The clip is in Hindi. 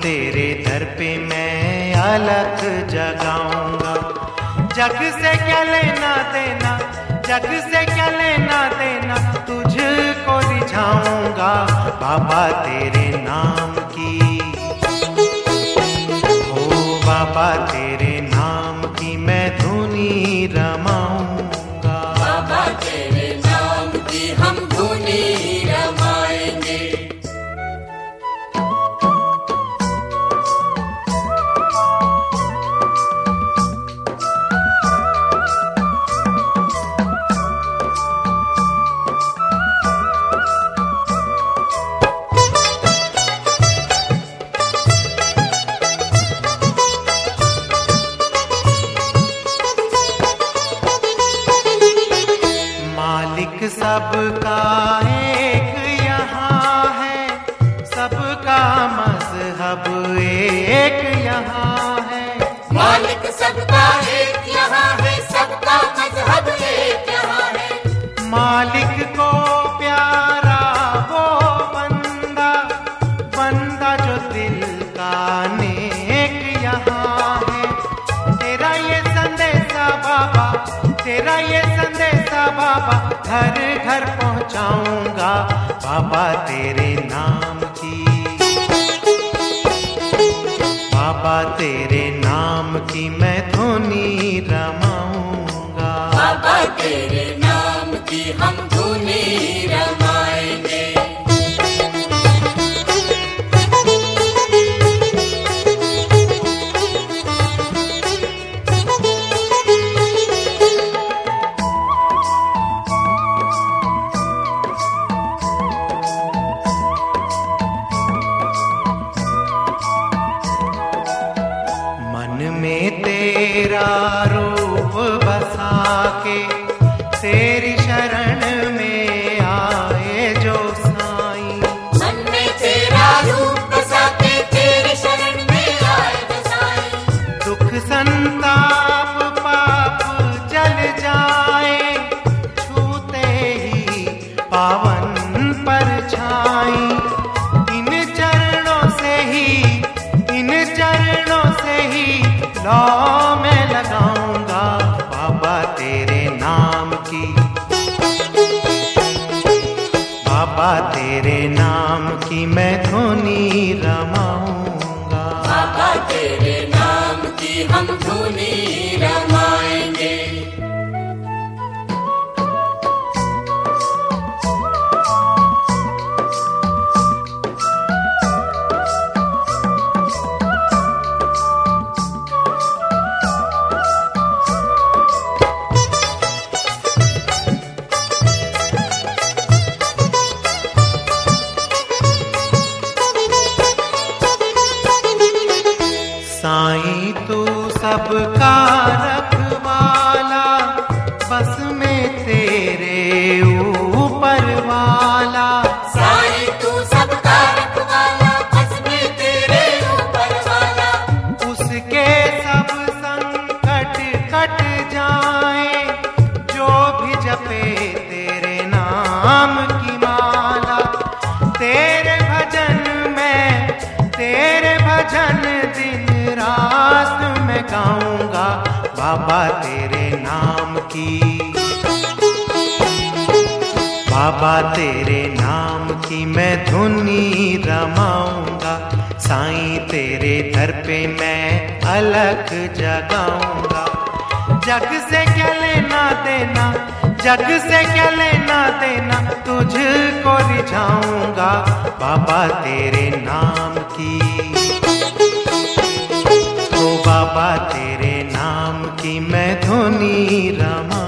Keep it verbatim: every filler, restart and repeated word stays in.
तेरे दर पे मैं अलग जगाऊंगा। जग से क्या लेना देना, जग से क्या लेना देना, तुझको रिझाऊंगा बाबा तेरे नाम की। ओ बाबा तेरे नाम की मैं धुनी रमाऊंगा। बाबा तेरे नाम की हम धुनी रमाएंगे। मालिक सबका एक यहाँ है, सबका मजहब एक यहाँ है। मालिक सबका एक यहाँ है, सबका मजहब एक यहाँ है। मालिक को प्यारा वो बंदा, बंदा जो दिल का नेक यहाँ है। तेरा ये संदेशा बाबा, तेरा ये संदेशा बाबा, घर घर पहुंचाऊंगा बाबा तेरे नाम की। बाबा तेरे नाम की मैं धुनी रमाऊंगा। बाबा तेरे नाम की हम धुनी रमाएंगे। में तेरा रूप बसा के, तेरी शरण में आए जो साईं। मन में तेरा रूप बसा के, तेरी शरण में आए जो साईं। दुख संताप पाप जल जाए, छूते ही पावन परछाई। इन चरणों से ही, इन चरणों से ही लौ मैं लगाऊंगा बाबा तेरे नाम की। बाबा तेरे नाम की मैं धुनी रमाऊंगा। बाबा तेरे नाम की हम धुनी रमाएंगे। साईं तू सबका रखवाला, बस में तेरे ऊपर वाला। साईं तू सबका रखवाला, बस में तेरे ऊपर वाला। उसके सब संकट कट जाए, जो भी जपे तेरे नाम की माला। तेरे भजन में, तेरे भजन दिन रात मैं गाऊंगा बाबा तेरे नाम की। बाबा तेरे नाम की मैं धुनी रमाऊंगा। साईं तेरे दर पे मैं अलग जगाऊंगा। जग से क्या लेना देना, जग से क्या लेना देना, तुझको रिझाऊंगा बाबा तेरे नाम की। बाबा तेरे नाम की मैं धुनी रमा